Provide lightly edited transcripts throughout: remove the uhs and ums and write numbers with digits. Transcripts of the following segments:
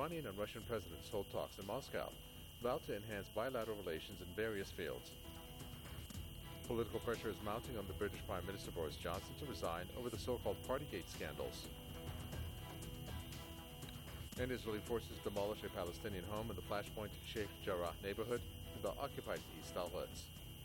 Iranian and Russian presidents hold talks in Moscow, vowed to enhance bilateral relations in various fields. Political pressure is mounting on the British Prime Minister Boris Johnson to resign over the so-called Partygate scandals. And Israeli forces demolish a Palestinian home in the flashpoint Sheikh Jarrah neighborhood in the occupied East Al-Quds.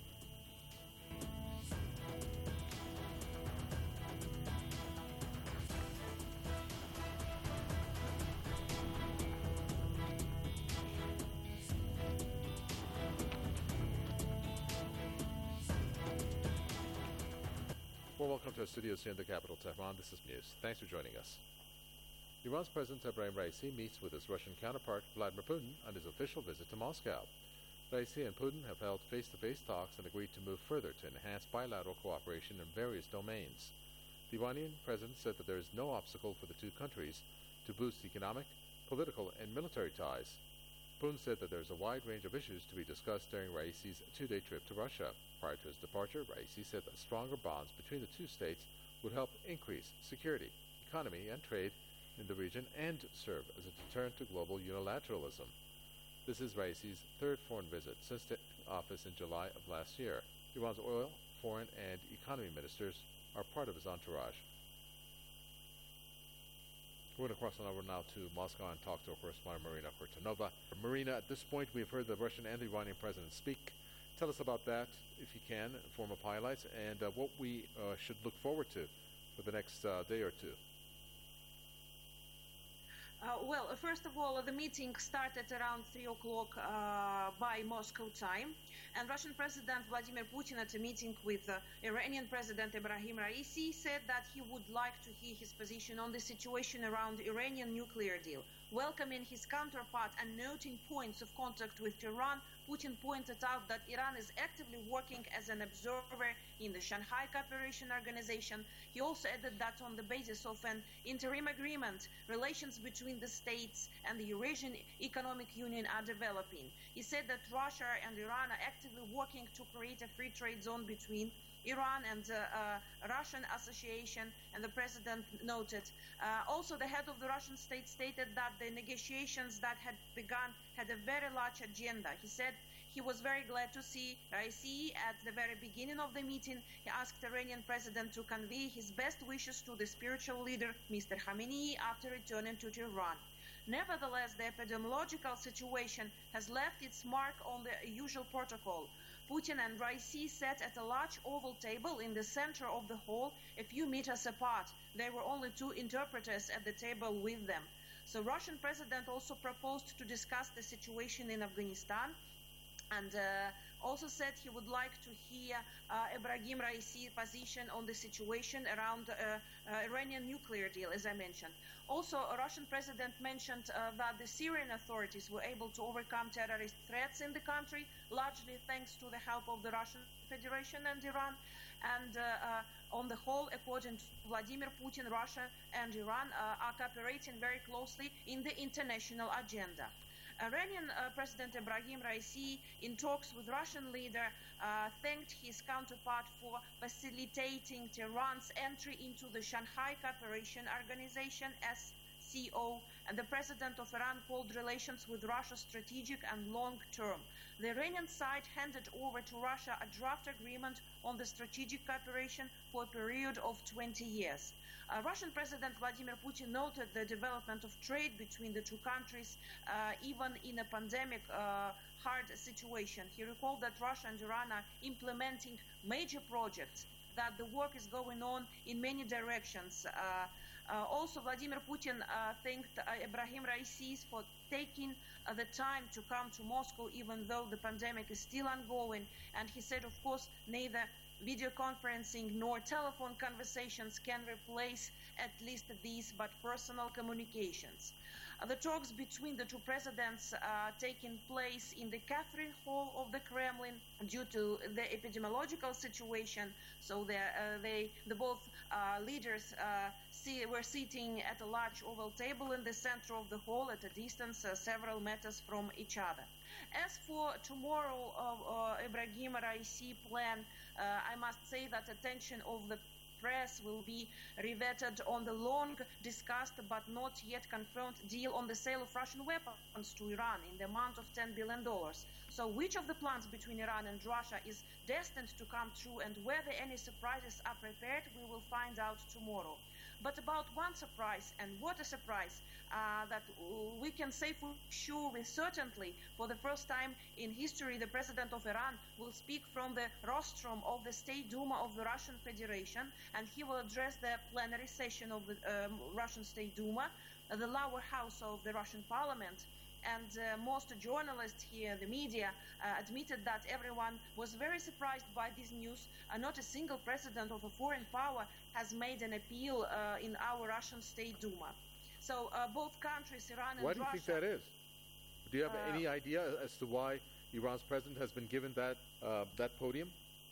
Well, welcome to our studios here in the capital, Tehran. This is Muse. Thanks for joining us. Iran's President Ebrahim Raisi meets with his Russian counterpart Vladimir Putin on his official visit to Moscow. Raisi and Putin have held face-to-face talks and agreed to move further to enhance bilateral cooperation in various domains. The Iranian president said that there is no obstacle for the two countries to boost economic, political, and military ties. Putin said that there is a wide range of issues to be discussed during Raisi's two-day trip to Russia. Prior to his departure, Raisi said that stronger bonds between the two states would help increase security, economy, and trade in the region and serve as a deterrent to global unilateralism. This is Raisi's third foreign visit since taking office in July of last year. Iran's oil, foreign, and economy ministers are part of his entourage. We're going to cross on over now to Moscow and talk to our correspondent Marina Kurtanova. Marina, at this point we've heard the Russian and the Iranian presidents speak. Tell us about that, if you can, in form of highlights, and what we should look forward to for the next day or two. Well, first of all, the meeting started around 3 o'clock by Moscow time, and Russian President Vladimir Putin, at a meeting with Iranian President Ebrahim Raisi, said that he would like to hear his position on the situation around the Iranian nuclear deal. Welcoming his counterpart and noting points of contact with Tehran, Putin pointed out that Iran is actively working as an observer in the Shanghai Cooperation Organization. He also added that on the basis of an interim agreement, relations between the states and the Eurasian Economic Union are developing. He said that Russia and Iran are actively working to create a free trade zone between Iran and Russian Association, and the president noted. Also, the head of the Russian state stated that the negotiations that had begun had a very large agenda. He said he was very glad to see Raisi at the very beginning of the meeting. He asked the Iranian president to convey his best wishes to the spiritual leader, Mr. Khamenei, after returning to Tehran. Nevertheless, the epidemiological situation has left its mark on the usual protocol. Putin and Raisi sat at a large oval table in the center of the hall, a few meters apart. There were only two interpreters at the table with them. So Russian president also proposed to discuss the situation in Afghanistan, and also said he would like to hear Ebrahim Raisi's position on the situation around Iranian nuclear deal, as I mentioned. Also, a Russian president mentioned that the Syrian authorities were able to overcome terrorist threats in the country, largely thanks to the help of the Russian Federation and Iran. And on the whole, according to Vladimir Putin, Russia and Iran are cooperating very closely in the international agenda. Iranian President Ebrahim Raisi, in talks with Russian leader, thanked his counterpart for facilitating Tehran's entry into the Shanghai Cooperation Organization, SCO, and the president of Iran called relations with Russia strategic and long-term. The Iranian side handed over to Russia a draft agreement on the strategic cooperation for a period of 20 years. Russian President Vladimir Putin noted the development of trade between the two countries, even in a pandemic hard situation. He recalled that Russia and Iran are implementing major projects, that the work is going on in many directions. Also, Vladimir Putin thanked Ebrahim Raisi for taking the time to come to Moscow, even though the pandemic is still ongoing. And he said, of course, neither video conferencing nor telephone conversations can replace at least these, but personal communications. The talks between the two presidents are taking place in the Catherine Hall of the Kremlin due to the epidemiological situation. So the both leaders were sitting at a large oval table in the center of the hall at a distance several meters from each other. As for tomorrow, Ebrahim Raisi plan, I must say that attention of the press will be revetted on the long discussed but not yet confirmed deal on the sale of Russian weapons to Iran in the amount of $10 billion. So which of the plans between Iran and Russia is destined to come true, and whether any surprises are prepared, we will find out tomorrow. But about one surprise, and what a surprise, that we can say for sure with certainty, for the first time in history, the president of Iran will speak from the rostrum of the State Duma of the Russian Federation, and he will address the plenary session of the Russian State Duma, the lower house of the Russian parliament. And most journalists here, the media, admitted that everyone was very surprised by this news. Not a single president of a foreign power has made an appeal in our Russian State Duma. So both countries, Iran and Russia... Why do you think that is? Do you have any idea as to why Iran's president has been given that podium?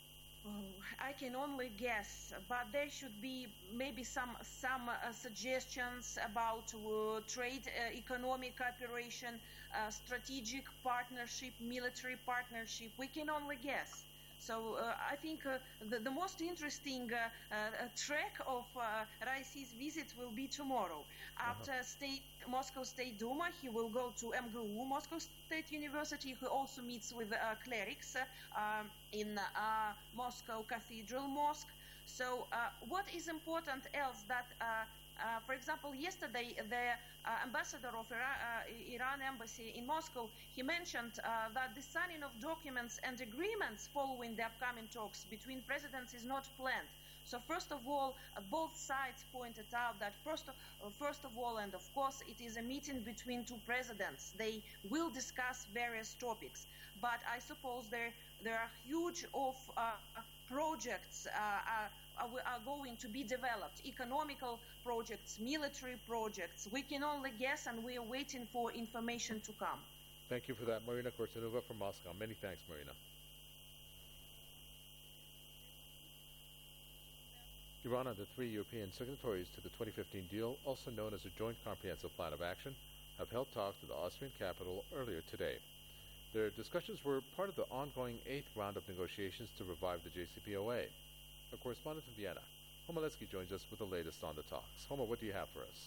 I can only guess, but there should be maybe some suggestions about trade, economic cooperation, strategic partnership, military partnership. We can only guess. So I think the most interesting track of Raisi's visit will be tomorrow. After Moscow State Duma, he will go to MGU, Moscow State University. He also meets with clerics in Moscow Cathedral Mosque. So what is important else that for example, yesterday, the ambassador of Iran embassy in Moscow, he mentioned that the signing of documents and agreements following the upcoming talks between presidents is not planned. So first of all, both sides pointed out that first of all, and of course, it is a meeting between two presidents. They will discuss various topics. But I suppose there are huge projects are going to be developed, economical projects, military projects. We can only guess, and we are waiting for information to come. Thank you for that, Marina Kortunova from Moscow. Many thanks, Marina. Iran and the three European signatories to the 2015 deal, also known as a Joint Comprehensive Plan of Action, have held talks in the Austrian capital earlier today. Their discussions were part of the ongoing 8th round of negotiations to revive the JCPOA. Our correspondent in Vienna, Homa Letsky, joins us with the latest on the talks. Homa, what do you have for us?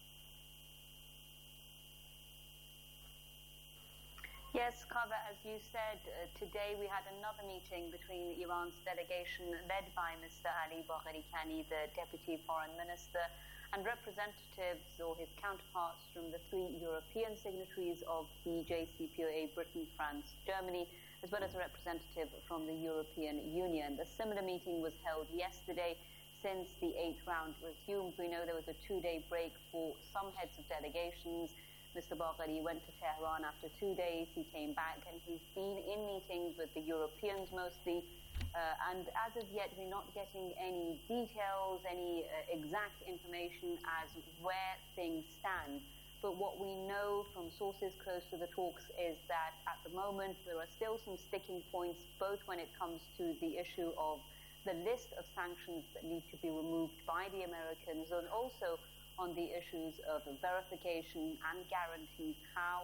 Yes, Kaveh, as you said, today we had another meeting between Iran's delegation led by Mr. Ali Bagheri Kani, the Deputy Foreign Minister, and representatives or his counterparts from the three European signatories of the JCPOA, Britain, France, Germany, as well as a representative from the European Union. The similar meeting was held yesterday. Since the 8th round resumed, we know there was a 2-day break for some heads of delegations. Mr. Bagheri went to Tehran after 2 days. He came back and he's been in meetings with the Europeans mostly. And as of yet, we're not getting any details, any exact information as where things stand. But what we know from sources close to the talks is that at the moment there are still some sticking points, both when it comes to the issue of the list of sanctions that need to be removed by the Americans, and also on the issues of verification and guarantees how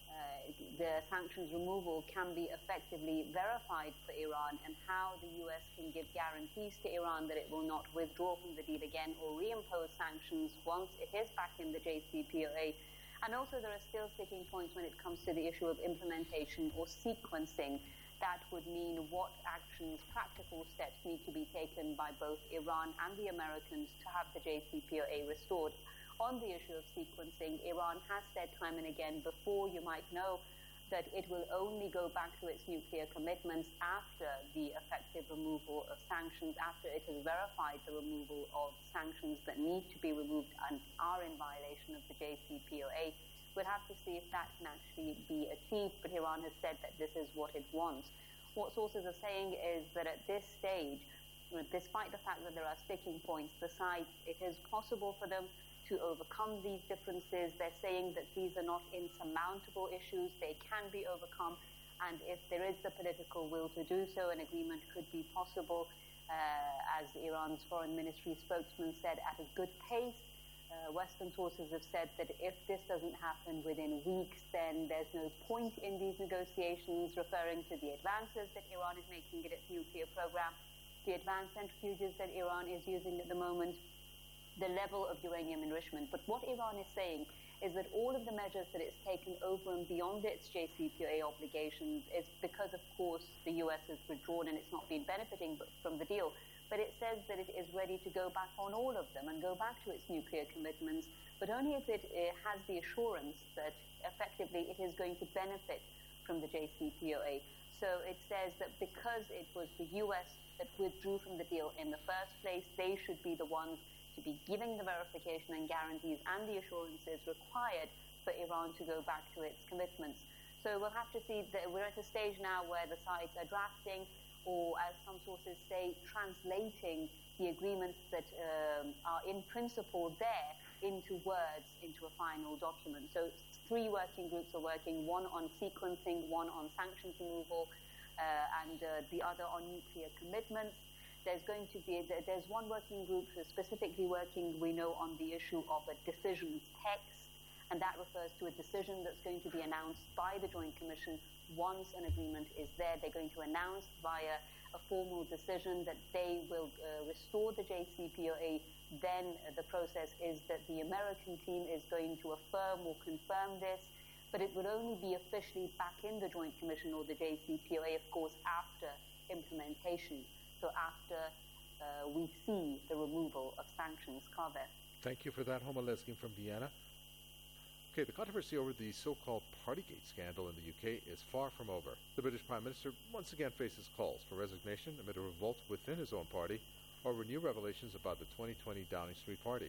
the sanctions removal can be effectively verified for Iran, and how the US can give guarantees to Iran that it will not withdraw from the deal again or reimpose sanctions once it is back in the JCPOA. And also there are still sticking points when it comes to the issue of implementation or sequencing. That would mean what actions, practical steps need to be taken by both Iran and the Americans to have the JCPOA restored. On the issue of sequencing, Iran has said time and again before, you might know, that it will only go back to its nuclear commitments after the effective removal of sanctions, after it has verified the removal of sanctions that need to be removed and are in violation of the JCPOA. We'll have to see if that can actually be achieved, but Iran has said that this is what it wants. What sources are saying is that at this stage, despite the fact that there are sticking points, it is possible for them to overcome these differences. They're saying that these are not insurmountable issues. They can be overcome. And if there is the political will to do so, an agreement could be possible, as Iran's foreign ministry spokesman said, at a good pace. Western sources have said that if this doesn't happen within weeks, then there's no point in these negotiations, referring to the advances that Iran is making in its nuclear program. the advanced centrifuges that Iran is using at the moment, the level of uranium enrichment. But what Iran is saying is that all of the measures that it's taken over and beyond its JCPOA obligations is because, of course, the US has withdrawn and it's not been benefiting from the deal. But it says that it is ready to go back on all of them and go back to its nuclear commitments, but only if it has the assurance that effectively it is going to benefit from the JCPOA. So it says that because it was the US that withdrew from the deal in the first place, they should be the ones to be giving the verification and guarantees and the assurances required for Iran to go back to its commitments. So we'll have to see that we're at a stage now where the sides are drafting, or as some sources say, translating the agreements that are in principle there into words, into a final document. So 3 working groups are working, one on sequencing, one on sanctions removal, and the other on nuclear commitments. There's one working group specifically working, we know, on the issue of a decision text, and that refers to a decision that's going to be announced by the Joint Commission. Once an agreement is there, they're going to announce via a formal decision that they will restore the JCPOA. Then the process is that the American team is going to affirm or confirm this, but it would only be officially back in the Joint Commission or the JCPOA, of course, after implementation. So after we see the removal of sanctions, Kaveh. Thank you for that, Homa Leskin from Vienna. Okay, the controversy over the so-called Partygate scandal in the UK is far from over. The British Prime Minister once again faces calls for resignation amid a revolt within his own party over new revelations about the 2020 Downing Street party.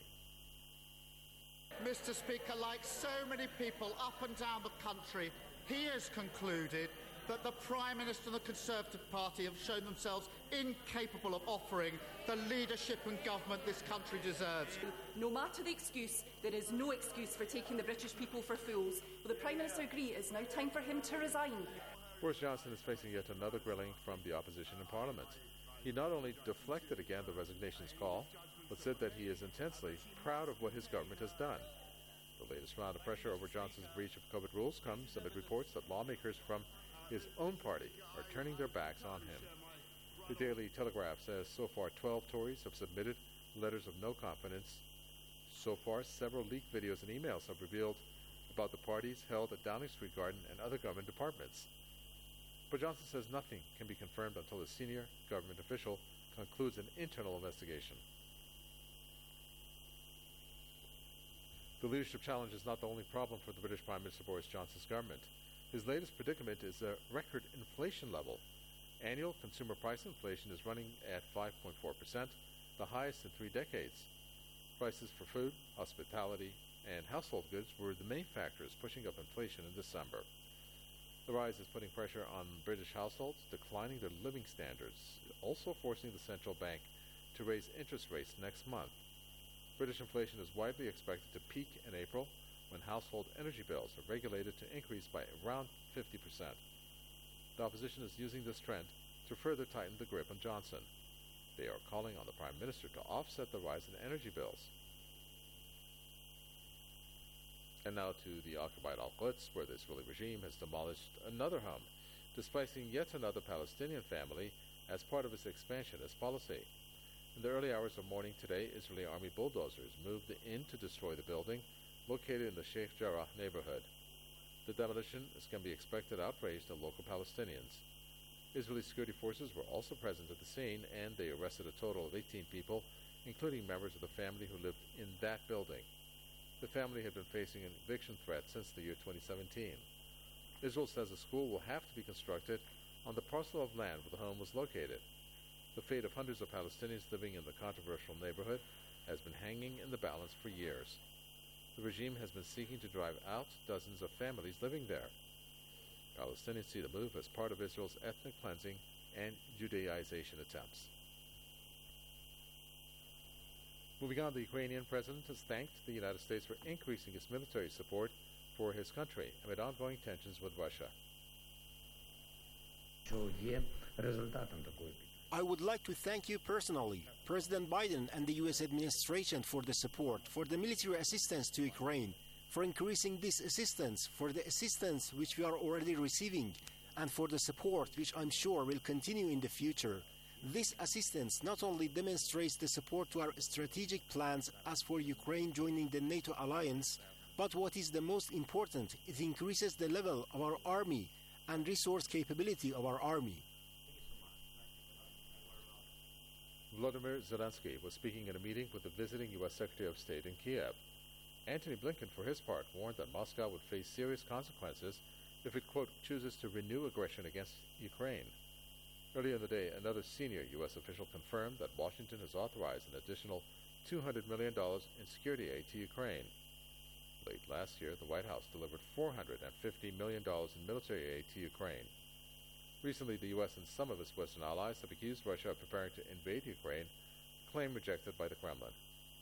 Mr. Speaker, like so many people up and down the country, he has concluded that the Prime Minister and the Conservative Party have shown themselves incapable of offering the leadership and government this country deserves. No matter the excuse, there is no excuse for taking the British people for fools. Will the Prime Minister agree it is now time for him to resign? Boris Johnson is facing yet another grilling from the opposition in Parliament. He not only deflected again the resignations call, but said that he is intensely proud of what his government has done. The latest round of pressure over Johnson's breach of COVID rules comes amid reports that lawmakers from his own party are turning their backs on him. The Daily Telegraph says so far 12 Tories have submitted letters of no confidence. So far, several leaked videos and emails have revealed about the parties held at Downing Street Garden and other government departments. But Johnson says nothing can be confirmed until a senior government official concludes an internal investigation. The leadership challenge is not the only problem for the British Prime Minister Boris Johnson's government. His latest predicament is a record inflation level. Annual consumer price inflation is running at 5.4%, the highest in 3 decades. Prices for food, hospitality, and household goods were the main factors pushing up inflation in December. The rise is putting pressure on British households, declining their living standards, also forcing the central bank to raise interest rates next month. British inflation is widely expected to peak in April, when household energy bills are regulated to increase by around 50%. The opposition is using this trend to further tighten the grip on Johnson. They are calling on the Prime Minister to offset the rise in energy bills. And now to the occupied Al-Quds, where the Israeli regime has demolished another home, displacing yet another Palestinian family as part of its expansionist policy. In the early hours of morning today, Israeli army bulldozers moved in to destroy the building, located in the Sheikh Jarrah neighborhood. The demolition, as can be expected, outraged the local Palestinians. Israeli security forces were also present at the scene, and they arrested a total of 18 people, including members of the family who lived in that building. The family had been facing an eviction threat since the year 2017. Israel says a school will have to be constructed on the parcel of land where the home was located. The fate of hundreds of Palestinians living in the controversial neighborhood has been hanging in the balance for years. The regime has been seeking to drive out dozens of families living there. Palestinians see the move as part of Israel's ethnic cleansing and Judaization attempts. Moving on, the Ukrainian president has thanked the United States for increasing its military support for his country amid ongoing tensions with Russia. I would like to thank you personally, President Biden and the U.S. administration, for the support, for the military assistance to Ukraine, for increasing this assistance, for the assistance which we are already receiving, and for the support which I'm sure will continue in the future. This assistance not only demonstrates the support to our strategic plans as for Ukraine joining the NATO alliance, but what is the most important, it increases the level of our army and resource capability of our army. Volodymyr Zelensky was speaking in a meeting with the visiting U.S. Secretary of State in Kiev. Antony Blinken, for his part, warned that Moscow would face serious consequences if it, quote, chooses to renew aggression against Ukraine. Earlier in the day, another senior U.S. official confirmed that Washington has authorized an additional $200 million in security aid to Ukraine. Late last year, the White House delivered $450 million in military aid to Ukraine. Recently, the U.S. and some of its Western allies have accused Russia of preparing to invade Ukraine, a claim rejected by the Kremlin.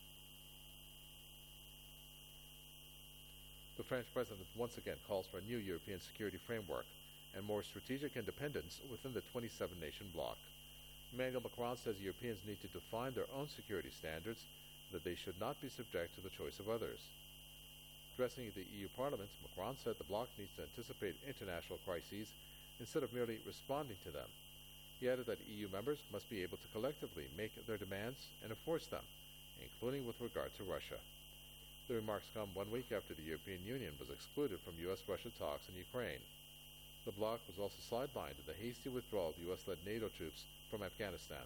The French president once again calls for a new European security framework and more strategic independence within the 27-nation bloc. Emmanuel Macron says Europeans need to define their own security standards, that they should not be subject to the choice of others. Addressing the EU Parliament, Macron said the bloc needs to anticipate international crises instead of merely responding to them. He added that EU members must be able to collectively make their demands and enforce them, including with regard to Russia. The remarks come 1 week after the European Union was excluded from U.S.-Russia talks in Ukraine. The bloc was also sidelined in the hasty withdrawal of U.S.-led NATO troops from Afghanistan.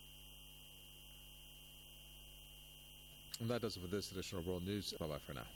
And that does it for this edition of World News. Bye-bye for now.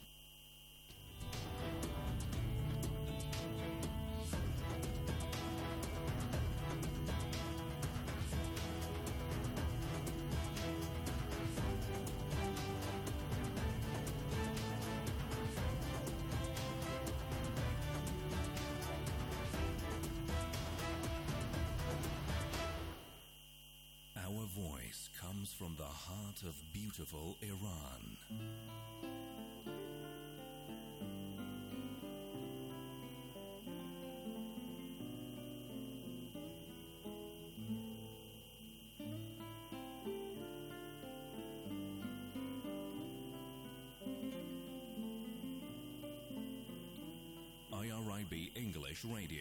Our voice comes from the heart of beautiful Iran. IRIB English Radio.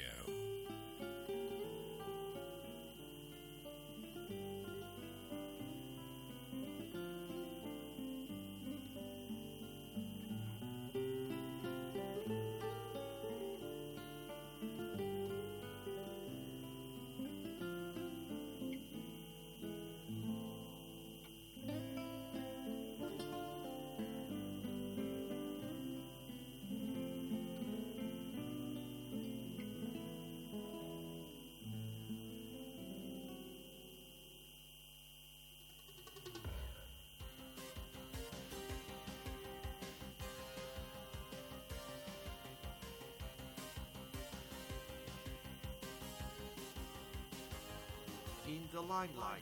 In the limelight.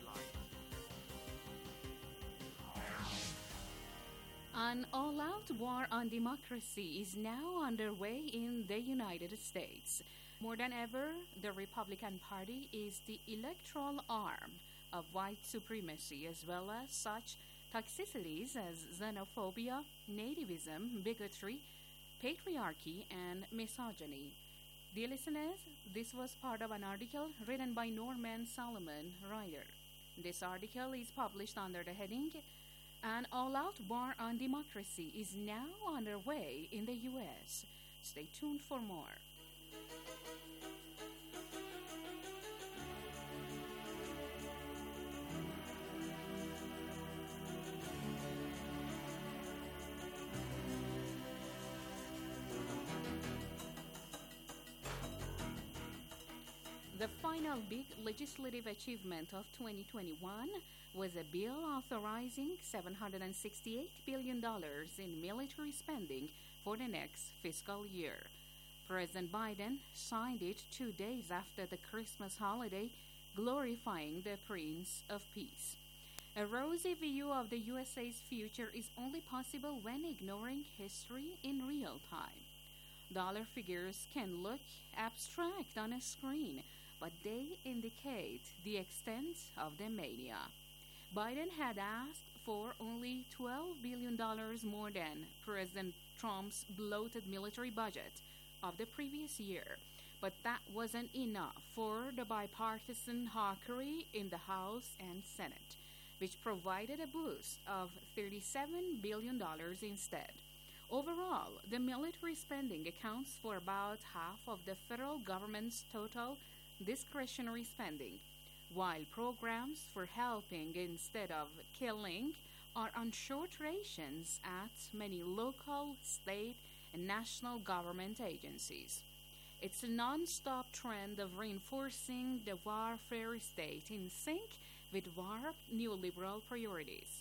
An all-out war on democracy is now underway in the United States. More than ever, the Republican Party is the electoral arm of white supremacy, as well as such toxicities as xenophobia, nativism, bigotry, patriarchy, and misogyny. Dear listeners, this was part of an article written by Norman Solomon Ryder. This article is published under the heading, An All-Out War on Democracy is Now Underway in the U.S. Stay tuned for more. The final big legislative achievement of 2021 was a bill authorizing $768 billion in military spending for the next fiscal year. President Biden signed it 2 days after the Christmas holiday, glorifying the Prince of Peace. A rosy view of the USA's future is only possible when ignoring history in real time. Dollar figures can look abstract on a screen, but they indicate the extent of the mania. Biden had asked for only $12 billion more than President Trump's bloated military budget of the previous year, But that wasn't enough for the bipartisan hawkery in the House and Senate, which provided a boost of $37 billion instead. Overall, the military spending accounts for about half of the federal government's total discretionary spending, while programs for helping instead of killing are on short rations at many local, state, and national government agencies. It's a non-stop trend of reinforcing the warfare state in sync with warped neoliberal priorities.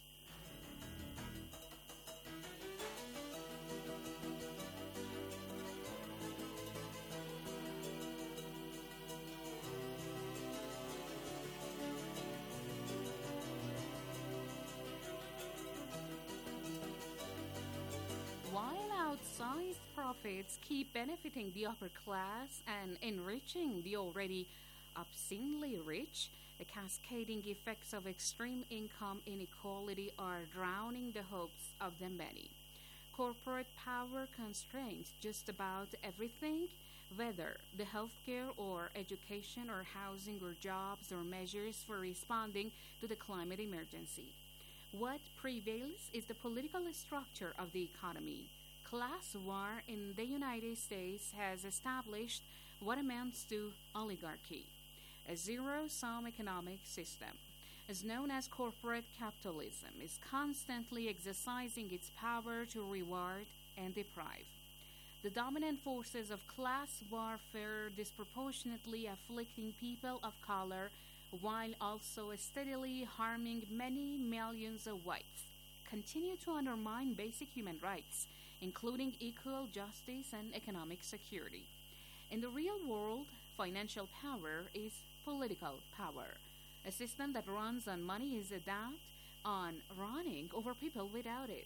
While outsized profits keep benefiting the upper class and enriching the already obscenely rich, the cascading effects of extreme income inequality are drowning the hopes of the many. Corporate power constrains just about everything, whether the healthcare or education or housing or jobs or measures for responding to the climate emergency. What prevails is the political structure of the economy. Class war in the United States has established what amounts to oligarchy, a zero-sum economic system. Is known as corporate capitalism, is constantly exercising its power to reward and deprive. The dominant forces of class warfare disproportionately afflicting people of color while also steadily harming many millions of whites, continue to undermine basic human rights, including equal justice and economic security. In the real world, financial power is political power. A system that runs on money is adept on running over people without it.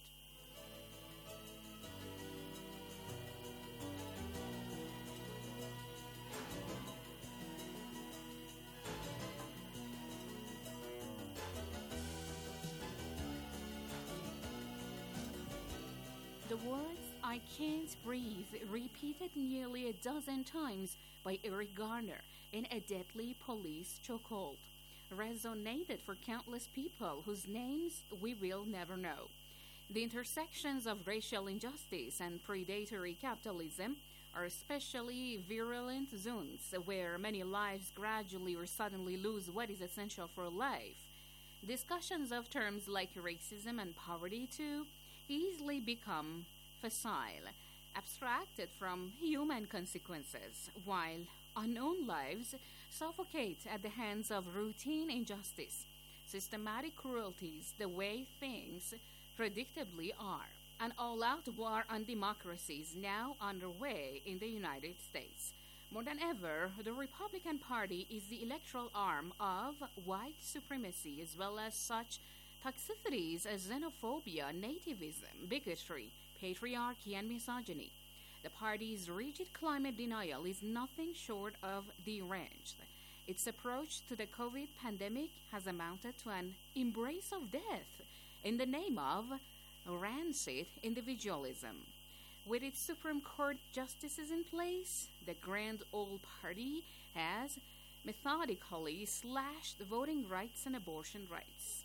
The words "I can't breathe," repeated nearly a dozen times by Eric Garner in a deadly police chokehold, resonated for countless people whose names we will never know. The intersections of racial injustice and predatory capitalism are especially virulent zones where many lives gradually or suddenly lose what is essential for life. Discussions of terms like racism and poverty, too, easily become facile, abstracted from human consequences, while unknown lives suffocate at the hands of routine injustice, systematic cruelties, the way things predictably are. An all-out war on democracy is now underway in the United States. More than ever, the Republican Party is the electoral arm of white supremacy, as well as such toxicities as xenophobia, nativism, bigotry, patriarchy, and misogyny. The party's rigid climate denial is nothing short of deranged. Its approach to the COVID pandemic has amounted to an embrace of death in the name of rancid individualism. With its Supreme Court justices in place, the grand old party has methodically slashed voting rights and abortion rights.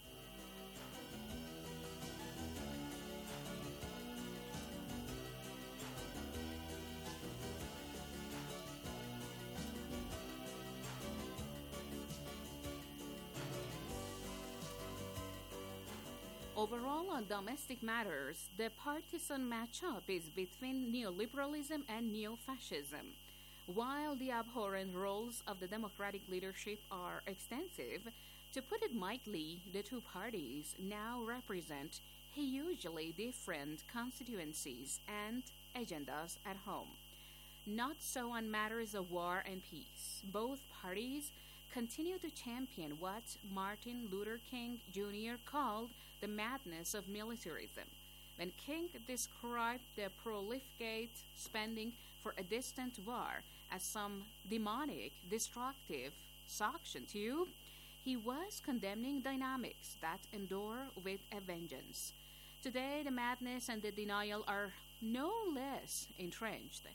Overall, on domestic matters, the partisan matchup is between neoliberalism and neo-fascism. While the abhorrent roles of the Democratic leadership are extensive, to put it mildly, the two parties now represent hugely different constituencies and agendas at home. Not so on matters of war and peace. Both parties continue to champion what Martin Luther King Jr. called the madness of militarism. When King described the profligate spending for a distant war as some demonic, destructive suction tube, he was condemning dynamics that endure with a vengeance. Today, the madness and the denial are no less entrenched.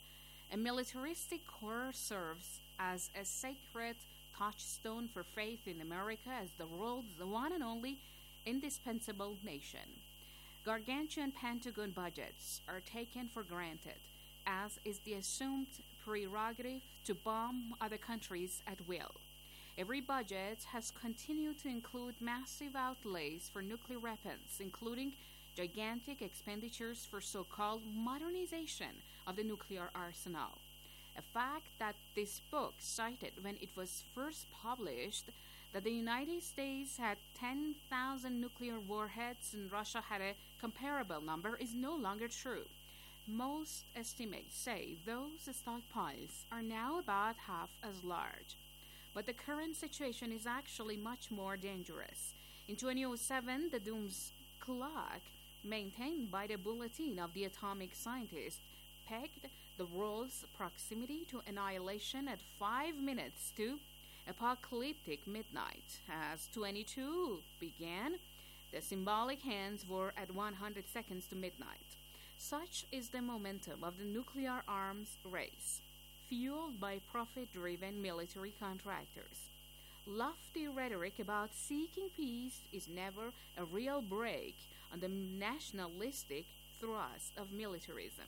A militaristic core serves as a sacred touchstone for faith in America as the world's one and only indispensable nation. Gargantuan Pentagon budgets are taken for granted, as is the assumed prerogative to bomb other countries at will. Every budget has continued to include massive outlays for nuclear weapons, including gigantic expenditures for so-called modernization of the nuclear arsenal. A fact that this book cited when it was first published, that the United States had 10,000 nuclear warheads and Russia had a comparable number, is no longer true. Most estimates say those stockpiles are now about half as large. But the current situation is actually much more dangerous. In 2007, the doom's clock, maintained by the Bulletin of the Atomic Scientist, pegged the world's proximity to annihilation at 5 minutes to apocalyptic midnight. As 22 began, the symbolic hands were at 100 seconds to midnight. Such is the momentum of the nuclear arms race, fueled by profit-driven military contractors. Lofty rhetoric about seeking peace is never a real break on the nationalistic thrust of militarism.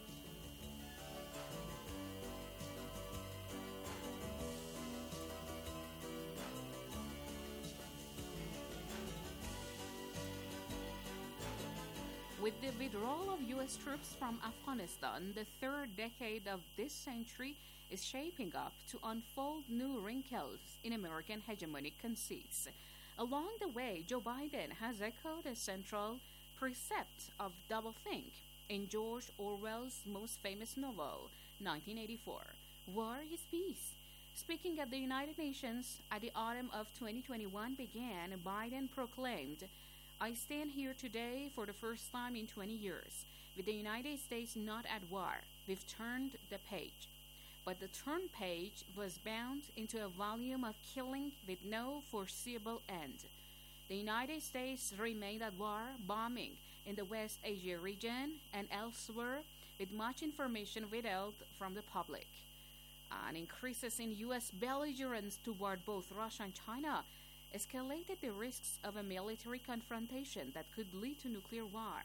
With the withdrawal of U.S. troops from Afghanistan, the third decade of this century is shaping up to unfold new wrinkles in American hegemonic conceits. Along the way, Joe Biden has echoed a central precept of doublethink in George Orwell's most famous novel, 1984, War is Peace. Speaking at the United Nations at the autumn of 2021 began, Biden proclaimed, "I stand here today for the first time in 20 years. With the United States not at war, we've turned the page." But the turned page was bound into a volume of killing with no foreseeable end. The United States remained at war, bombing in the West Asia region and elsewhere, with much information withheld from the public. And increases in U.S. belligerence toward both Russia and China escalated the risks of a military confrontation that could lead to nuclear war.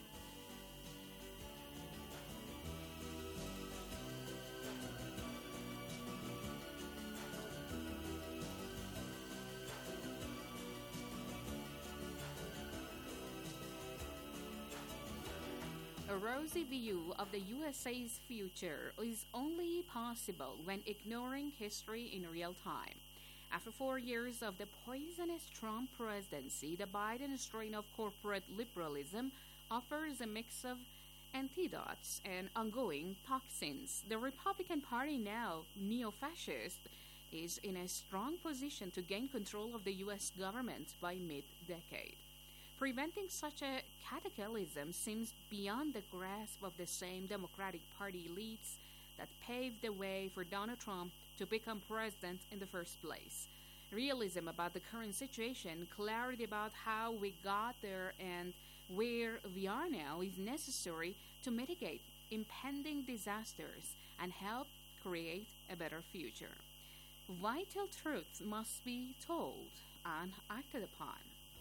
A rosy view of the USA's future is only possible when ignoring history in real time. After 4 years of the poisonous Trump presidency, the Biden strain of corporate liberalism offers a mix of antidotes and ongoing toxins. The Republican Party, now neo-fascist, is in a strong position to gain control of the U.S. government by mid-decade. Preventing such a cataclysm seems beyond the grasp of the same Democratic Party elites that paved the way for Donald Trump to become president in the first place. Realism about the current situation, clarity about how we got there and where we are now is necessary to mitigate impending disasters and help create a better future. Vital truths must be told and acted upon.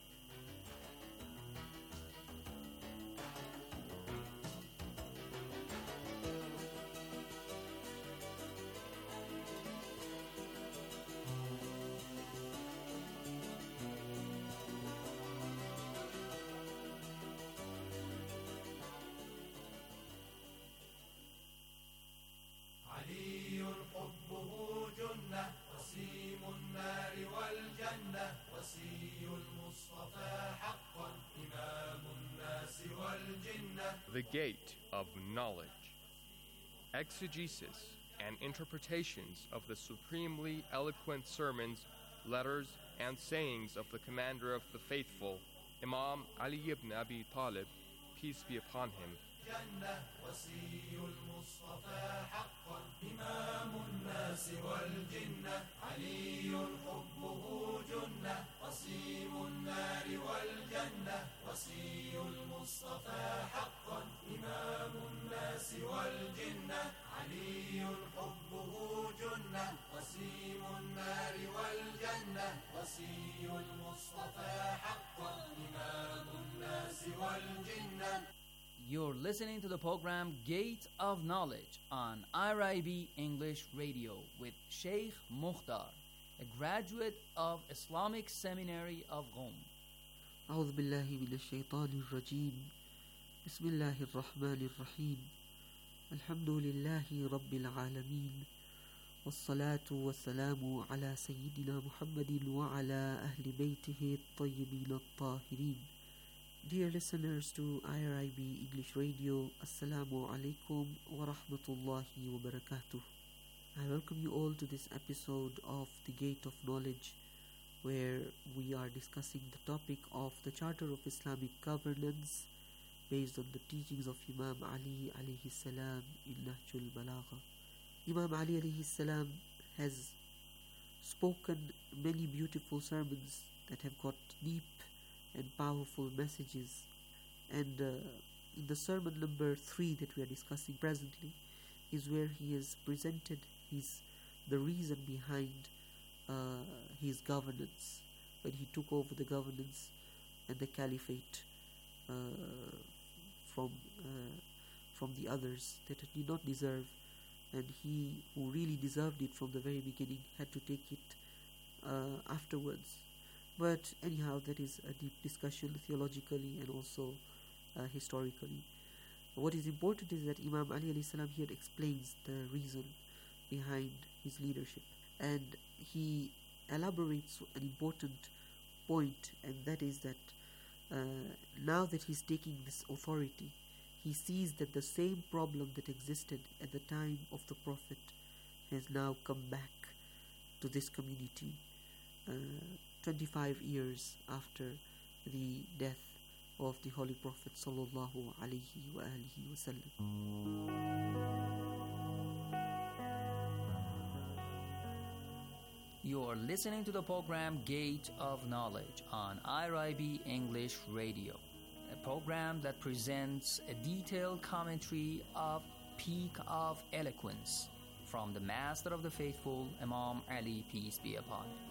The Gate of Knowledge. Exegesis and interpretations of the supremely eloquent sermons, letters, and sayings of the commander of the faithful, Imam Ali ibn Abi Talib, peace be upon him. المصطفى حقا إمام الناس والجنة علي You're listening to the program Gate of Knowledge on RIB English Radio with Sheikh Mukhtar, a graduate of Islamic Seminary of Qom. أعوذ بالله من الشيطان الرجيم بسم الله الرحمن الرحيم الحمد لله رب العالمين والصلاة والسلام على سيدنا محمد وعلى أهل بيته الطيبين الطاهرين. Dear listeners to IRIB English Radio, Assalamu alaikum wa rahmatullahi wa barakatuh. I welcome you all to this episode of The Gate of Knowledge, where we are discussing the topic of the Charter of Islamic Governance based on the teachings of Imam Ali alayhi salam in Nahjul Balagha. Imam Ali alayhi salam has spoken many beautiful sermons that have got deep and powerful messages, and in the sermon number 3 that we are discussing presently is where he has presented the reason behind his governance, when he took over the governance and the caliphate from the others that did not deserve, and he who really deserved it from the very beginning had to take it afterwards. But anyhow, that is a deep discussion theologically and also historically. What is important is that Imam Ali alayhi salam here explains the reason behind his leadership, and he elaborates an important point, and that is that now that he's taking this authority, he sees that the same problem that existed at the time of the Prophet has now come back to this community 25 years after the death of the Holy Prophet sallallahu alaihi wa alihi wasallam. You are listening to the program Gate of Knowledge on IRIB English Radio, a program that presents a detailed commentary of Peak of Eloquence from the Master of the Faithful, Imam Ali, peace be upon him.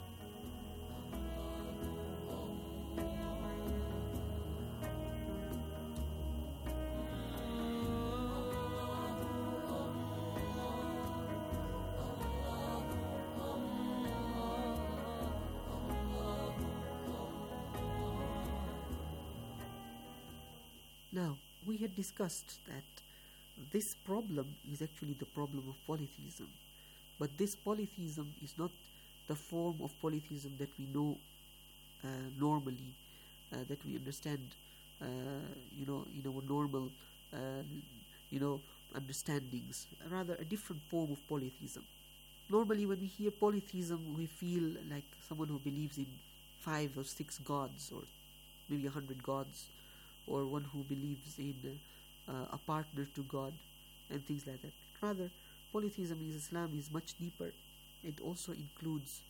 Now, we had discussed that this problem is actually the problem of polytheism, but this polytheism is not the form of polytheism that we know normally, that we understand, in our normal, understandings. Rather, a different form of polytheism. Normally, when we hear polytheism, we feel like someone who believes in 5 or 6 gods, or maybe 100 gods, or one who believes in a partner to God and things like that. Rather, polytheism in Islam is much deeper. It also includes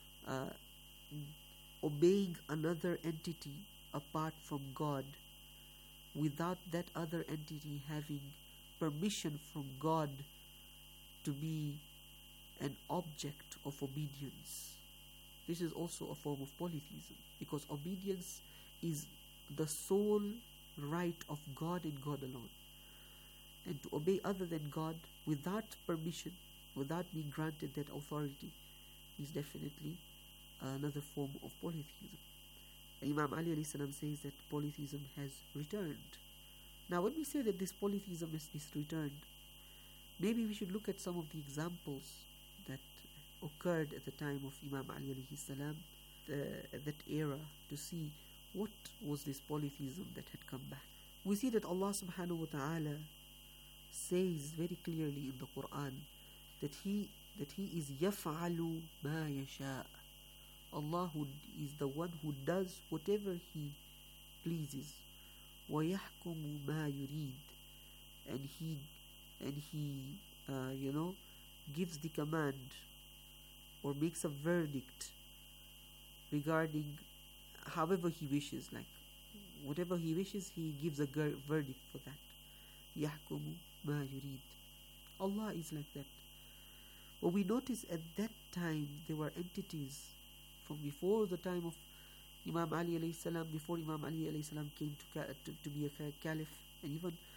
obeying another entity apart from God without that other entity having permission from God to be an object of obedience. This is also a form of polytheism, because obedience is the sole right of God and God alone. And to obey other than God without permission, without being granted that authority, is definitely another form of polytheism. And Imam Ali alayhi salam says that polytheism has returned. Now, when we say that this polytheism is returned, maybe we should look at some of the examples that occurred at the time of Imam Ali alayhi salam, that era, to see what was this polytheism that had come back. We see that Allah subhanahu wa ta'ala says very clearly in the Quran that He is يَفْعَلُ مَا يَشَاءُ. Allah is the one who does whatever He pleases. وَيَحْكُمُ مَا يُرِيد. And He gives the command or makes a verdict regarding however He wishes, like whatever He wishes, He gives a verdict for that. يَحْكُمُ مَا يُرِيد. Allah is like that. But we notice at that time there were entities from before the time of Imam Ali alayhi salam, before Imam Ali alayhi salam came to be a caliph, and even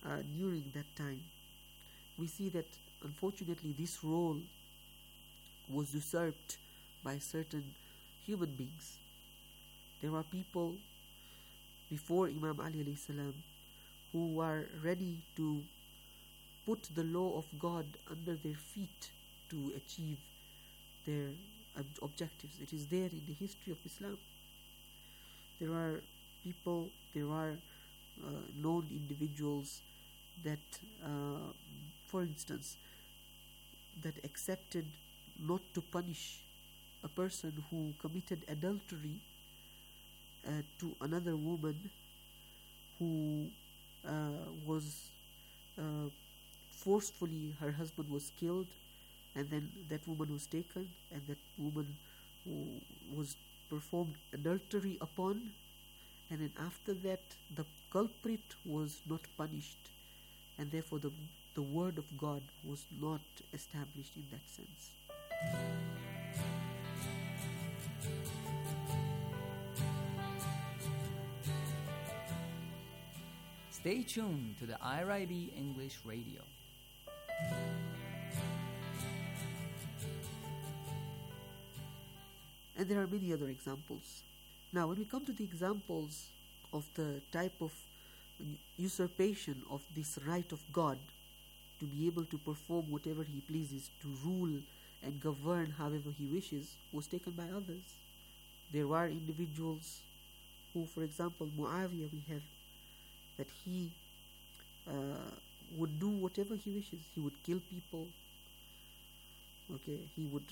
during that time. We see that unfortunately this role was usurped by certain human beings. There are people before Imam Ali alayhi salam who are ready to put the law of God under their feet to achieve their objectives. It is there in the history of Islam. There are people, there are known individuals that, for instance, that accepted not to punish a person who committed adultery to another woman who was forcefully, her husband was killed, and then that woman was taken, and that woman who was performed adultery upon, and then after that the culprit was not punished, and therefore the word of God was not established in that sense. Stay tuned to the IRIB English Radio. And there are many other examples. Now, when we come to the examples of the type of usurpation of this right of God to be able to perform whatever He pleases, to rule and govern however He wishes, was taken by others. There were individuals who, for example, Muawiyah, we have that he would do whatever he wishes. He would kill people. Okay, he would,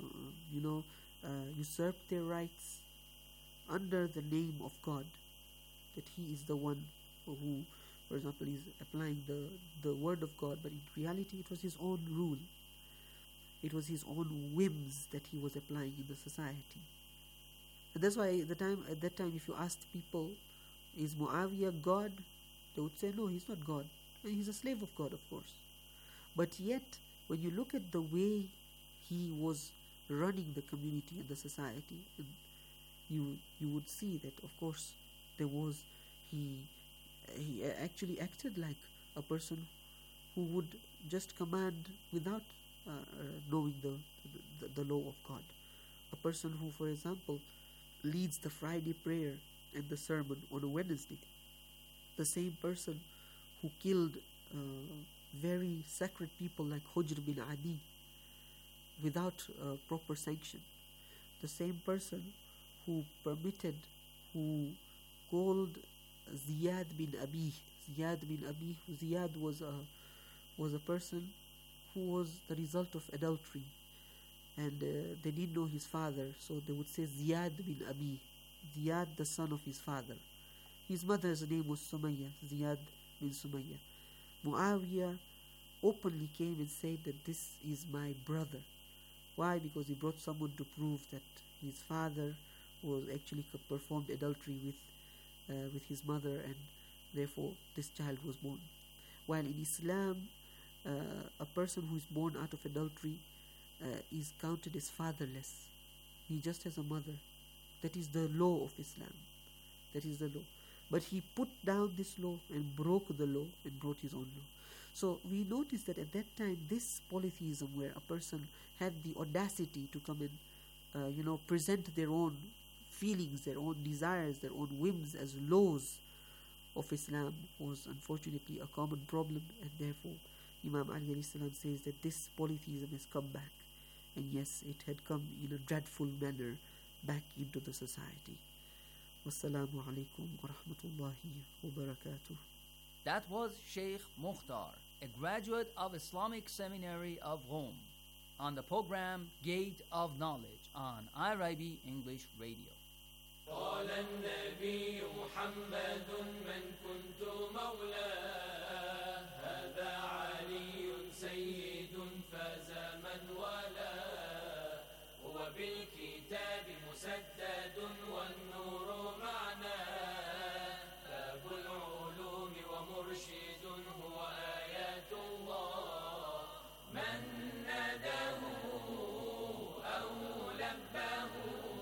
usurp their rights under the name of God. That he is the one who, for example, is applying the word of God, but in reality it was his own rule. It was his own whims that he was applying in the society. And that's why at that time, if you asked people, is Muawiyah God? They would say, no, he's not God. And he's a slave of God, of course. But yet, when you look at the way he was running the community and the society, and you would see that, of course, he actually acted like a person who would just command without knowing the law of God. A person who, for example, leads the Friday prayer and the sermon on a Wednesday. The same person who killed very sacred people like Hujr bin Adi without proper sanction. The same person who called Ziyad bin Abi. Ziyad was a person who was the result of adultery, and they didn't know his father, so they would say Ziyad bin Abi, Ziyad the son of his father. His mother's name was Sumayya, Ziyad bin Sumayya. Muawiyah openly came and said that this is my brother. Why? Because he brought someone to prove that his father was actually performed adultery with his mother, and therefore this child was born. While in Islam, a person who is born out of adultery is counted as fatherless. He just has a mother. That is the law of Islam. That is the law. But he put down this law and broke the law and brought his own law. So we notice that at that time, this polytheism, where a person had the audacity to come and present their own feelings, their own desires, their own whims as laws of Islam, was unfortunately a common problem, and therefore Imam Ali alayhi salam says that this polytheism has come back, and yes, it had come in a dreadful manner back into the society. Wassalamu alaikum wa rahmatullahi wa barakatuh. That was Sheikh Mukhtar, a graduate of Islamic Seminary of Rome, on the program Gate of Knowledge on IRIB English Radio. قال النبي محمد من كنت مولاه هذا علي سيد فاز من والاه هو بالكتاب مسدد والنور معناه باب العلوم ومرشد هو آيات الله من ناداه أو لباه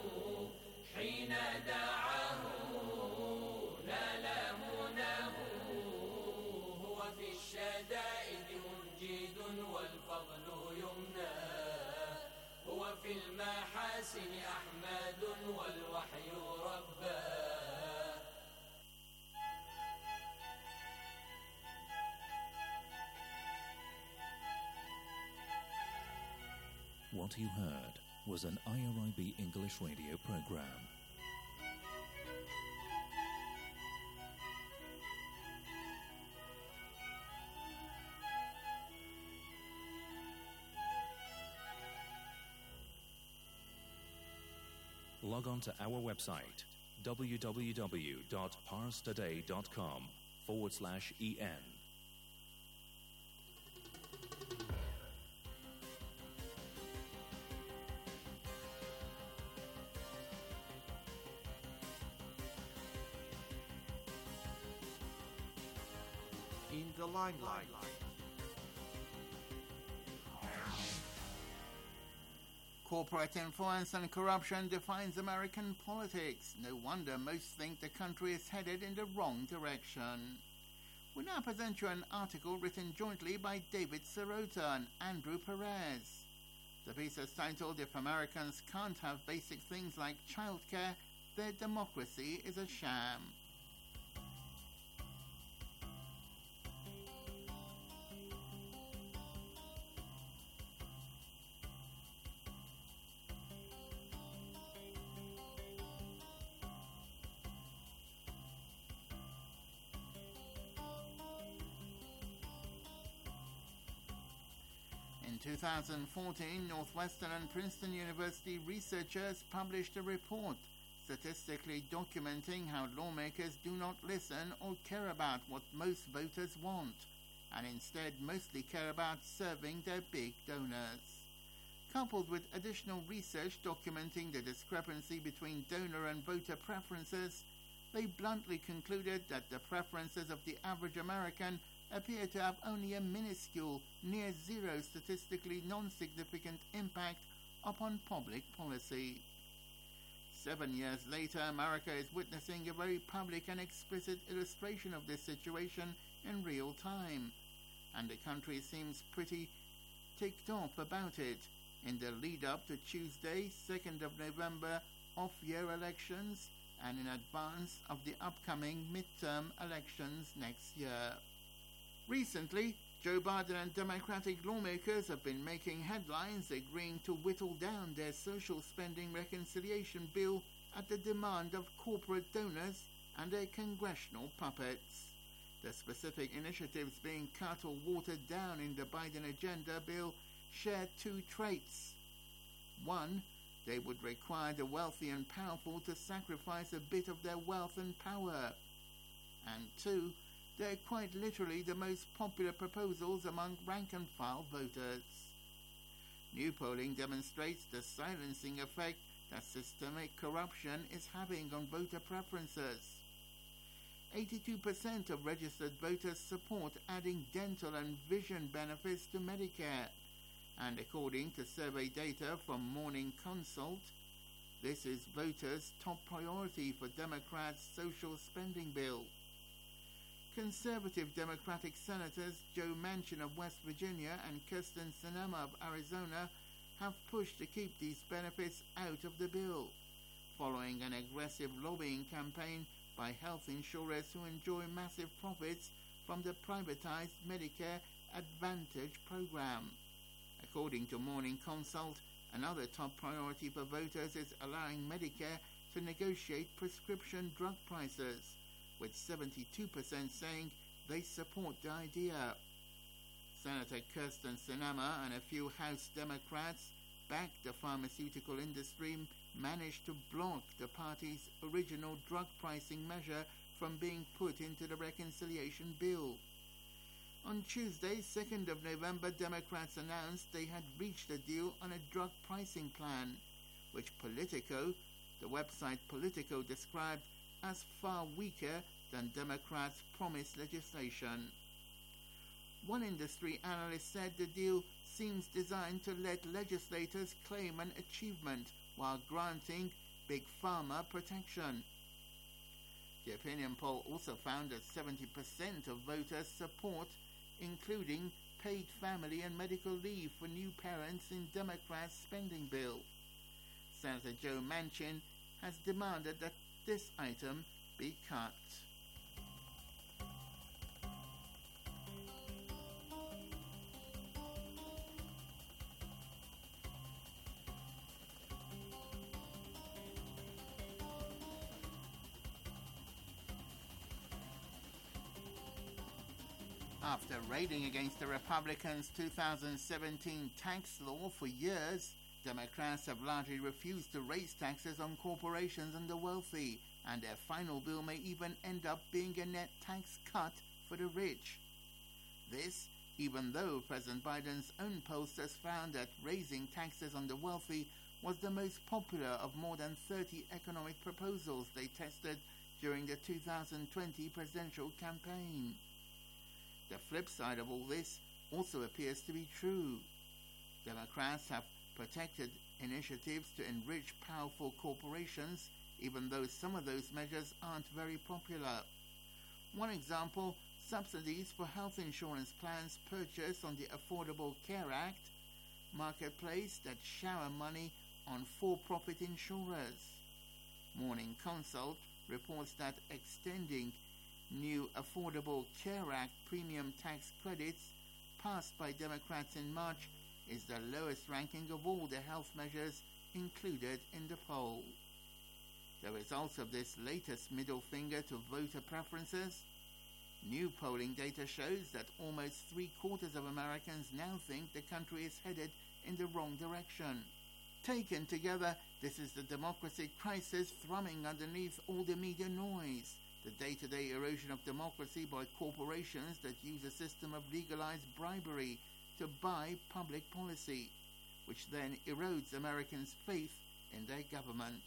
حين دعاه نال مناه المدائن منجد والفضل يمناه هو في المحاسن أحمد والوحي رباه. What you heard was an IRIB English radio program. Log on to our website www.parstoday.com/en. In the limelight. Corporate influence and corruption defines American politics. No wonder most think the country is headed in the wrong direction. We now present you an article written jointly by David Sirota and Andrew Perez. The piece is titled, "If Americans Can't Have Basic Things Like Childcare, Their Democracy is a Sham." In 2014, Northwestern and Princeton University researchers published a report statistically documenting how lawmakers do not listen or care about what most voters want, and instead mostly care about serving their big donors. Coupled with additional research documenting the discrepancy between donor and voter preferences, they bluntly concluded that the preferences of the average American appear to have only a minuscule, near zero statistically non-significant impact upon public policy. 7 years later, America is witnessing a very public and explicit illustration of this situation in real time, and the country seems pretty ticked off about it in the lead-up to Tuesday, 2nd of November, off-year elections, and in advance of the upcoming midterm elections next year. Recently, Joe Biden and Democratic lawmakers have been making headlines agreeing to whittle down their social spending reconciliation bill at the demand of corporate donors and their congressional puppets. The specific initiatives being cut or watered down in the Biden agenda bill share two traits. One, they would require the wealthy and powerful to sacrifice a bit of their wealth and power. And two, they're quite literally the most popular proposals among rank-and-file voters. New polling demonstrates the silencing effect that systemic corruption is having on voter preferences. 82% of registered voters support adding dental and vision benefits to Medicare, and according to survey data from Morning Consult, this is voters' top priority for Democrats' social spending bill. Conservative Democratic Senators Joe Manchin of West Virginia and Kyrsten Sinema of Arizona have pushed to keep these benefits out of the bill, following an aggressive lobbying campaign by health insurers who enjoy massive profits from the privatized Medicare Advantage program. According to Morning Consult, another top priority for voters is allowing Medicare to negotiate prescription drug prices, with 72% saying they support the idea. Senator Kyrsten Sinema and a few House Democrats backed the pharmaceutical industry managed to block the party's original drug pricing measure from being put into the reconciliation bill. On Tuesday, 2nd of November, Democrats announced they had reached a deal on a drug pricing plan, which Politico, the website Politico, described as far weaker than Democrats' promised legislation. One industry analyst said the deal seems designed to let legislators claim an achievement while granting Big Pharma protection. The opinion poll also found that 70% of voters support including paid family and medical leave for new parents in Democrats' spending bill. Senator Joe Manchin has demanded that this item be cut. After railing against the Republicans' 2017 tax law for years, Democrats have largely refused to raise taxes on corporations and the wealthy, and their final bill may even end up being a net tax cut for the rich. This, even though President Biden's own pollsters found that raising taxes on the wealthy was the most popular of more than 30 economic proposals they tested during the 2020 presidential campaign. The flip side of all this also appears to be true. Democrats have protected initiatives to enrich powerful corporations, even though some of those measures aren't very popular. One example, subsidies for health insurance plans purchased on the Affordable Care Act, marketplace that shower money on for-profit insurers. Morning Consult reports that extending new Affordable Care Act premium tax credits passed by Democrats in March is the lowest ranking of all the health measures included in the poll. The results of this latest middle finger to voter preferences? New polling data shows that almost 3/4 of Americans now think the country is headed in the wrong direction. Taken together, this is the democracy crisis thrumming underneath all the media noise. The day-to-day erosion of democracy by corporations that use a system of legalized bribery to buy public policy, which then erodes Americans' faith in their government.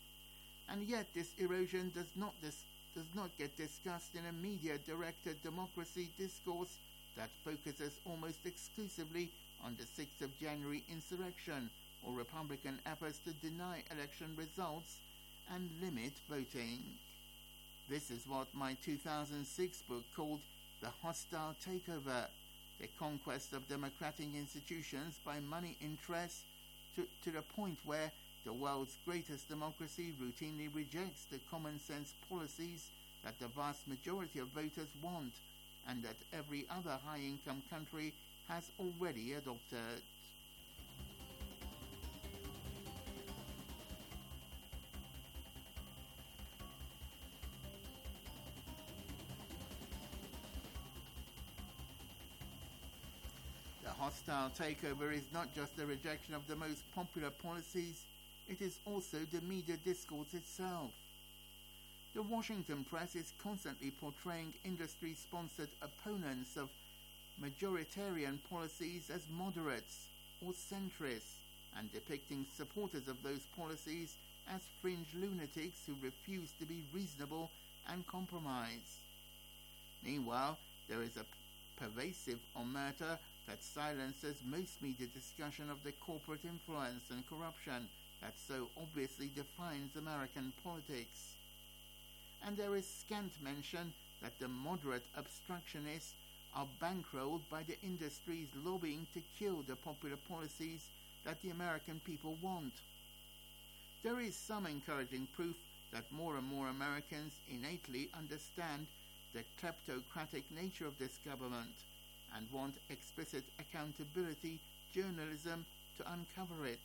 And yet this erosion does not get discussed in a media-directed democracy discourse that focuses almost exclusively on the 6th of January insurrection or Republican efforts to deny election results and limit voting. This is what my 2006 book called The Hostile Takeover, the conquest of democratic institutions by money interests to the point where the world's greatest democracy routinely rejects the common sense policies that the vast majority of voters want and that every other high-income country has already adopted. The hostile takeover is not just the rejection of the most popular policies, it is also the media discourse itself. The Washington press is constantly portraying industry-sponsored opponents of majoritarian policies as moderates or centrists, and depicting supporters of those policies as fringe lunatics who refuse to be reasonable and compromise. Meanwhile, there is a pervasive omerta that silences most media discussion of the corporate influence and corruption that so obviously defines American politics. And there is scant mention that the moderate obstructionists are bankrolled by the industries lobbying to kill the popular policies that the American people want. There is some encouraging proof that more and more Americans innately understand the kleptocratic nature of this government and want explicit accountability journalism to uncover it.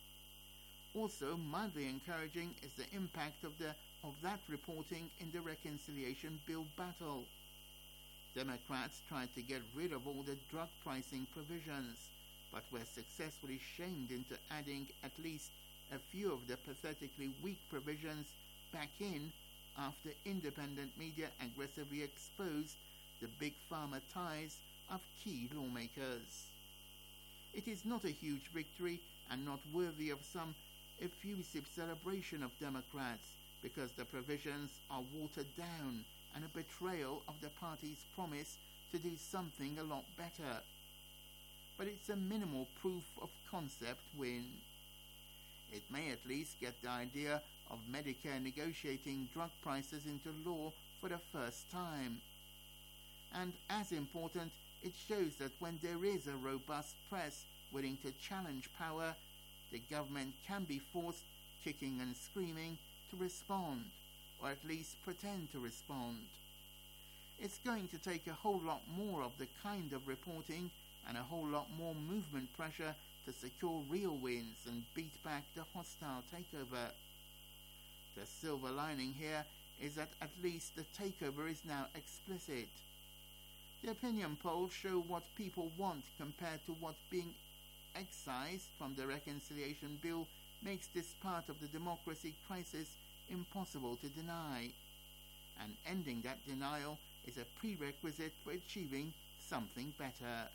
Also mildly encouraging is the impact of that reporting in the reconciliation bill battle. Democrats tried to get rid of all the drug pricing provisions, but were successfully shamed into adding at least a few of the pathetically weak provisions back in after independent media aggressively exposed the big pharma ties of key lawmakers. It is not a huge victory and not worthy of some effusive celebration of Democrats, because the provisions are watered down and a betrayal of the party's promise to do something a lot better. But it's a minimal proof of concept win. It may at least get the idea of Medicare negotiating drug prices into law for the first time. And as important, it shows that when there is a robust press willing to challenge power, the government can be forced, kicking and screaming, to respond, or at least pretend to respond. It's going to take a whole lot more of the kind of reporting and a whole lot more movement pressure to secure real wins and beat back the hostile takeover. The silver lining here is that at least the takeover is now explicit. The opinion polls show what people want compared to what's being excised from the reconciliation bill makes this part of the democracy crisis impossible to deny. And ending that denial is a prerequisite for achieving something better.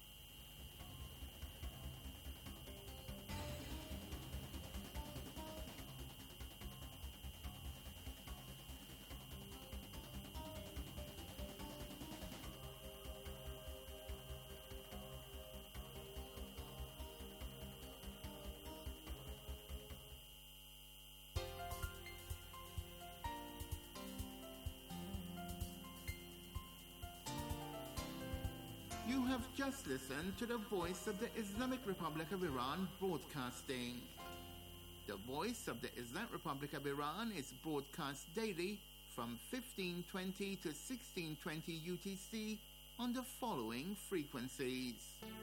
You have just listened to the Voice of the Islamic Republic of Iran broadcasting. The Voice of the Islamic Republic of Iran is broadcast daily from 1520 to 1620 UTC on the following frequencies.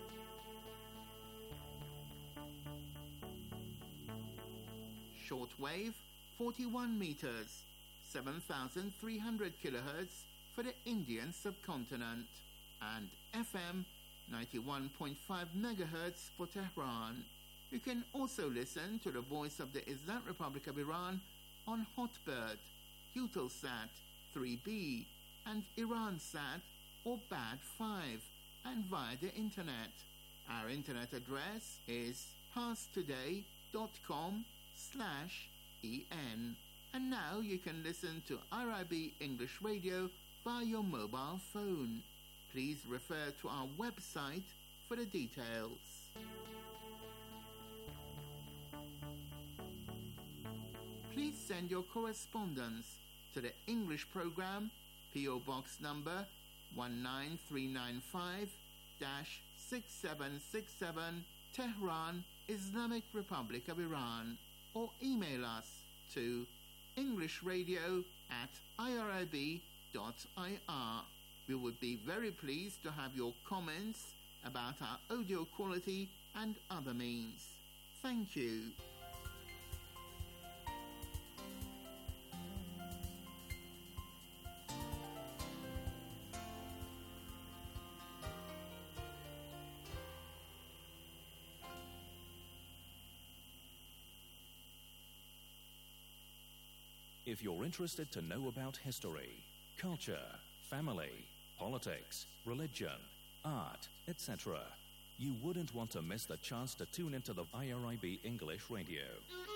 Shortwave 41 meters, 7,300 kilohertz for the Indian subcontinent, and FM 91.5 megahertz for Tehran. You can also listen to the Voice of the Islamic Republic of Iran on Hotbird, Eutelsat 3B, and Iransat or Bad 5, and via the internet. Our internet address is parstoday.com/en. And now you can listen to IRIB English Radio via your mobile phone. Please refer to our website for the details. Please send your correspondence to the English program, PO Box number 19395-6767, Tehran, Islamic Republic of Iran, or email us to englishradio@irib.ir. We would be very pleased to have your comments about our audio quality and other means. Thank you. If you're interested to know about history, culture, family, politics, religion, art, etc., you wouldn't want to miss the chance to tune into the IRIB English Radio.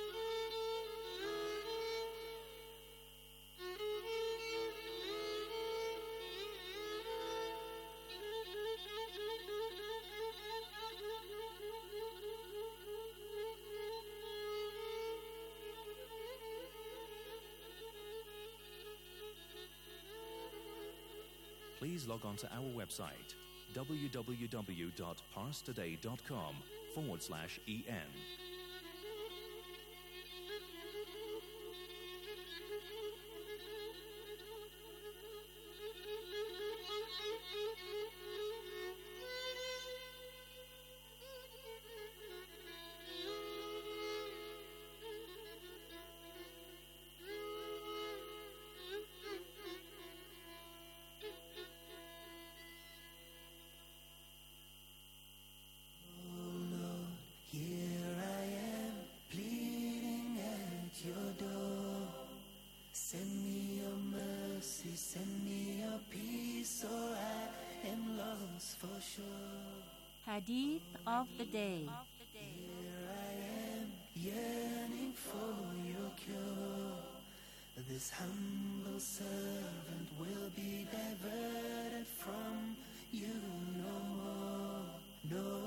Please log on to our website, www.parstoday.com/en. Send me your mercy, send me your peace, or I am lost for sure. Hadith of the day. Here I am, yearning for your cure. This humble servant will be diverted from you no more, no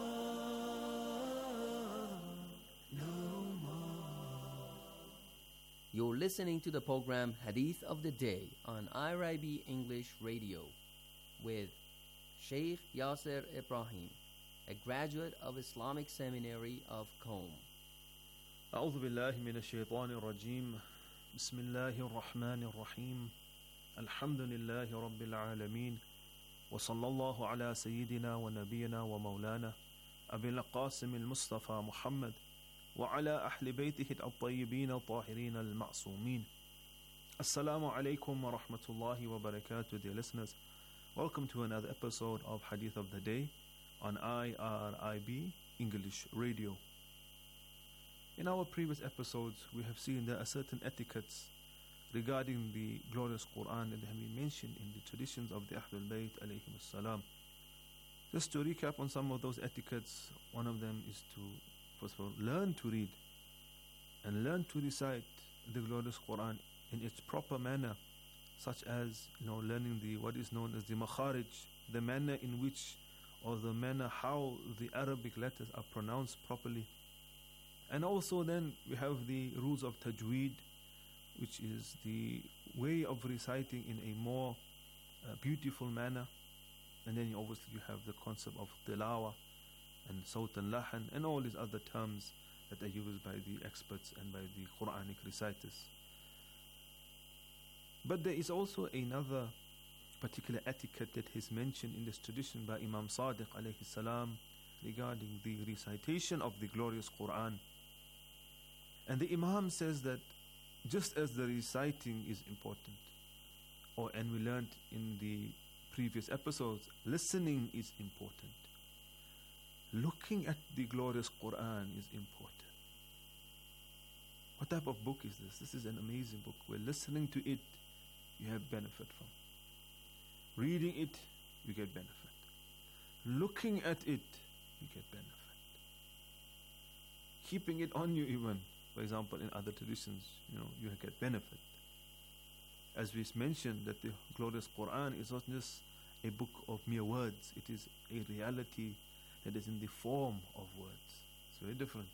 more, no more. You're listening to the program Hadith of the Day on IRIB English Radio with Sheikh Yasser Ibrahim, a graduate of Islamic Seminary of Qom. أعوذ بالله من الشيطان الرجيم بسم الله الرحمن الرحيم الحمد لله رب العالمين وصلى الله على سيدنا ونبينا ومولانا أبي القاسم المصطفى محمد وعلى أهل بيته الطيبين الطاهرين المعصومين. Assalamu alaikum wa rahmatullahi wa barakatuh, dear listeners. Welcome to another episode of Hadith of the Day on IRIB English Radio. In our previous episodes, we have seen there are certain etiquettes regarding the glorious Quran that have been mentioned in the traditions of the Ahlul Bayt alayhim as-salam. Just to recap on some of those etiquettes, one of them is to, first of all, learn to read and learn to recite the glorious Quran in its proper manner, such as learning what is known as the makharij, the manner in which, or the manner how the Arabic letters are pronounced properly. And also then we have the rules of tajweed, which is the way of reciting in a more beautiful manner. And then obviously you have the concept of tilawa and sawt and lahan and all these other terms that are used by the experts and by the Quranic reciters. But there is also another particular etiquette that is mentioned in this tradition by Imam Sadiq alayhi salam regarding the recitation of the glorious Quran. And the Imam says that just as the reciting is important, and we learned in the previous episodes, listening is important. Looking at the glorious Quran is important. What type of book is this? This is an amazing book where listening to it, you have benefit from. Reading it, you get benefit. Looking at it, you get benefit. Keeping it on you even. For example, in other traditions, you get benefit. As we mentioned, that the glorious Quran is not just a book of mere words. It is a reality that is in the form of words. It's very different.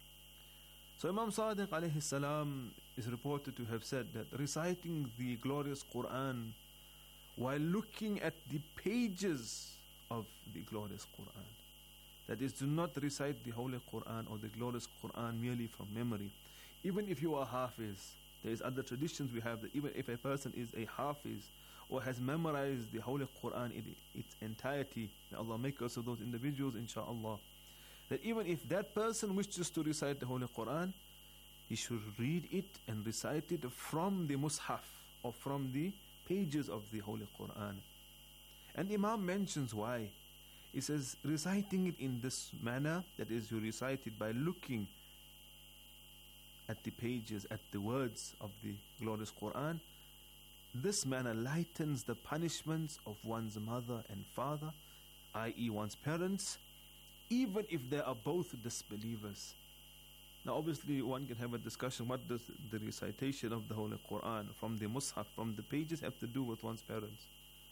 So Imam Sadiq alayhi salam is reported to have said that reciting the glorious Quran while looking at the pages of the glorious Quran, that is, do not recite the Holy Quran or the glorious Quran merely from memory. Even if you are Hafiz, there is other traditions we have that even if a person is a Hafiz or has memorized the Holy Quran in its entirety, may Allah make us of those individuals, inshaAllah, that even if that person wishes to recite the Holy Quran, he should read it and recite it from the Mus'haf or from the pages of the Holy Quran. And Imam mentions why. He says, reciting it in this manner, that is, you recite it by looking at the pages, at the words of the glorious Quran, this manner lightens the punishments of one's mother and father, i.e. one's parents, even if they are both disbelievers. Now obviously one can have a discussion, what does the recitation of the Holy Quran from the Mus'haf, from the pages, have to do with one's parents?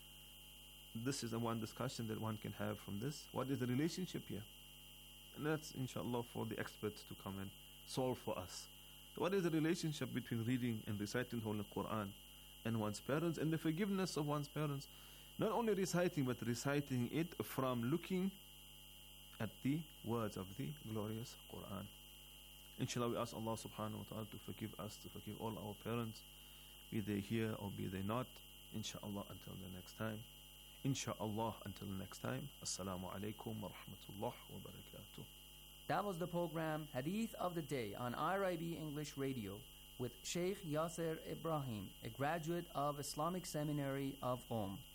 This is the one discussion that one can have from this. What is the relationship here? And that's inshallah for the experts to come and solve for us. What is the relationship between reading and reciting the Holy Quran and one's parents and the forgiveness of one's parents? Not only reciting, but reciting it from looking at the words of the glorious Quran. Inshallah, we ask Allah subhanahu wa ta'ala to forgive us, to forgive all our parents, be they here or be they not. Inshallah, until the next time. Insha'Allah, until next time. Assalamu alaikum wa rahmatullah wa barakatuh. That was the program Hadith of the Day on IRIB English Radio with Sheikh Yasser Ibrahim, a graduate of Islamic Seminary of Qom.